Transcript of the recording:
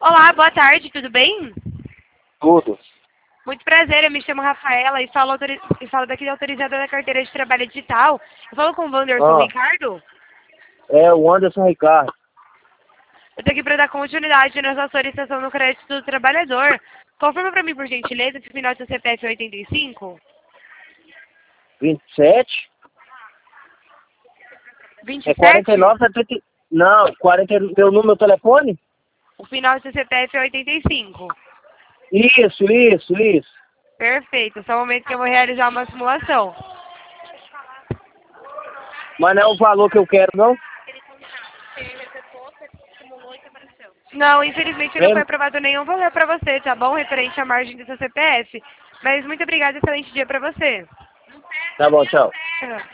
Olá, boa tarde, tudo bem? Tudo. Muito prazer, eu me chamo Rafaela e falo daqui da autorizada da carteira de trabalho digital. Eu falo com o Wanderson Ah, Ricardo. é o Anderson Ricardo. Eu tô aqui para dar continuidade na sua solicitação no crédito do trabalhador. Confirma para mim, por gentileza, que o final do seu CPF é 85? 27? É 27? 49, 70. Não, 40. Teu número, telefone? O final do seu CPF é 85. Isso. Perfeito, só um momento que eu vou realizar uma simulação. Mas não é o valor que eu quero, não? Não, infelizmente não É? foi aprovado nenhum valor para você, tá bom? Referente à margem do seu CPF. Mas muito obrigada, excelente dia para você. Tá bom, tchau. Tchau.